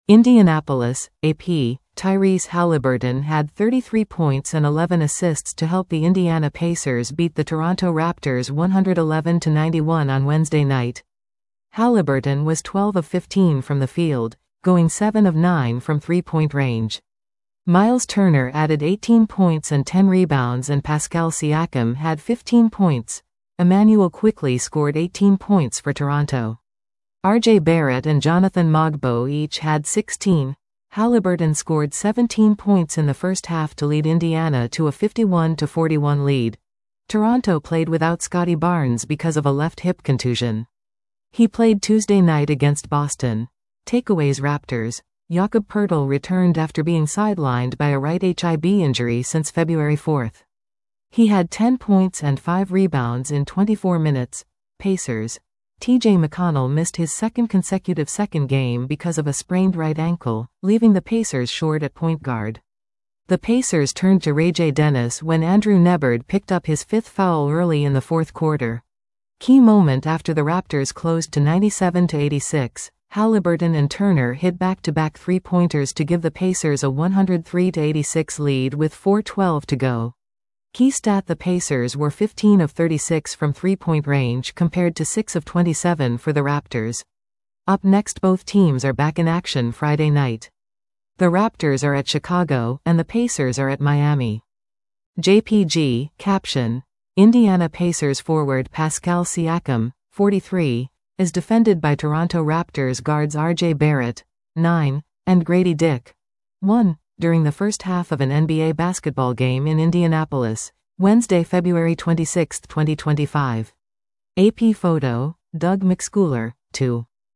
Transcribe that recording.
Indianapolis, AP, Tyrese Haliburton had 33 points and 11 assists to help the Indiana Pacers beat the Toronto Raptors 111-91 on Wednesday night. Haliburton was 12 of 15 from the field, going 7 of 9 from three-point range. Myles Turner added 18 points and 10 rebounds, and Pascal Siakam had 15 points. Emmanuel Quickley scored 18 points for Toronto. R.J. Barrett and Jonathan Mogbo each had 16. Haliburton scored 17 points in the first half to lead Indiana to a 51-41 lead. Toronto played without Scotty Barnes because of a left hip contusion. He played Tuesday night against Boston. Takeaways: Raptors. Jakob Poeltl returned after being sidelined by a right hip injury since February 4. He had 10 points and 5 rebounds in 24 minutes. Pacers. T.J. McConnell missed his second consecutive game because of a sprained right ankle, leaving the Pacers short at point guard. The Pacers turned to Ray J. Dennis when Andrew Nembhard picked up his fifth foul early in the fourth quarter. Key moment after the Raptors closed to 97-86, Haliburton and Turner hit back-to-back three-pointers to give the Pacers a 103-86 lead with 4:12 to go. Key stat: the Pacers were 15 of 36 from three-point range compared to 6 of 27 for the Raptors. Up next, both teams are back in action Friday night. The Raptors are at Chicago, and the Pacers are at Miami. JPG, caption: Indiana Pacers forward Pascal Siakam, 43, is defended by Toronto Raptors guards R.J. Barrett, 9, and Grady Dick, 1. During the first half of an NBA basketball game in Indianapolis, Wednesday, February 26, 2025. AP photo, Doug McSchooler, 2.